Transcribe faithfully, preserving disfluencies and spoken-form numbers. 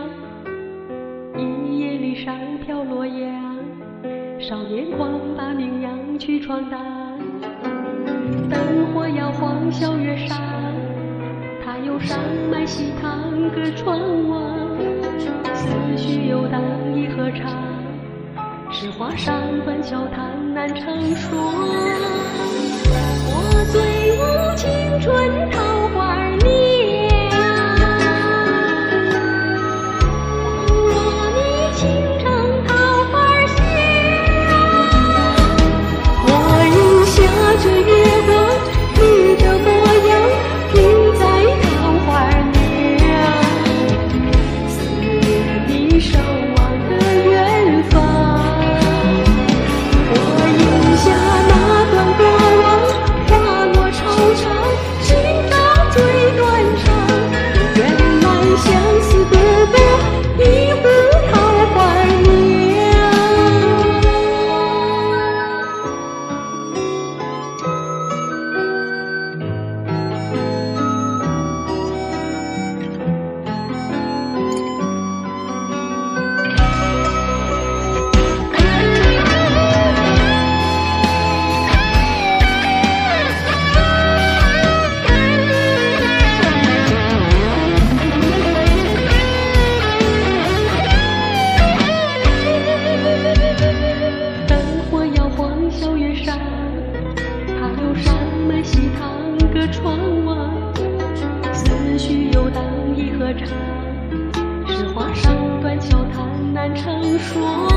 一夜里上飘洛阳，少年狂把名扬去闯荡。灯火摇晃小月上，他又上麦西堂歌窗望。思绪游荡一合唱，是华山断桥谈难成说。我醉舞青春桃花年，忘了你倾城桃花香。我饮下这月光，你的模样停在桃花酿，思念你守望的远方。我饮下那段过往，花落惆怅，情到最断肠。原来相思不过一壶桃花酿。灯火摇晃小月上，他又上麦西堂歌窗望。思绪游荡一合唱，是华山断桥谈难成说。